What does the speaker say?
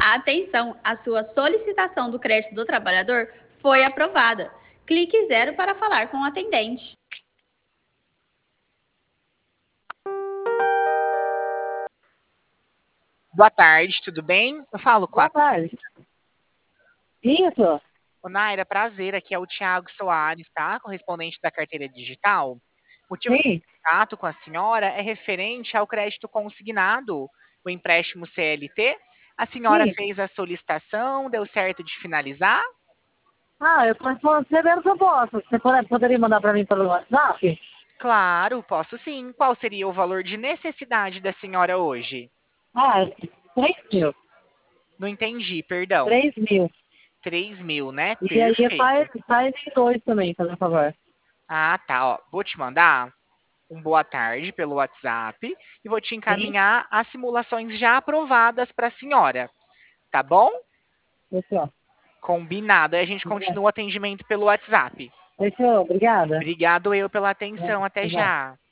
Atenção, a sua solicitação do crédito do trabalhador foi aprovada. Clique 0 para falar com o atendente. Boa tarde, tudo bem? Eu falo com a Boa tarde. Isso. Ô, Naira, prazer, aqui é o Thiago Soares, tá? Correspondente da carteira digital. O motivo do Sim. contato com a senhora é referente ao crédito consignado, o empréstimo CLT. A senhora Sim. fez a solicitação, deu certo de finalizar? Eu tô recebendo proposta. Você poderia mandar para mim pelo WhatsApp? Claro, posso sim. Qual seria o valor de necessidade da senhora hoje? 3 mil. Não entendi, perdão. 3 mil. 3.000, né? E aí Perfeito. faz em 2 também, por favor. Ah, tá. Ó, vou te mandar um boa tarde pelo WhatsApp e vou te Sim. encaminhar as simulações já aprovadas para a senhora, tá bom? Fechou. Combinado. Aí a gente continua o atendimento pelo WhatsApp. Fechou. Obrigada. Obrigado eu pela atenção. Até Já. já.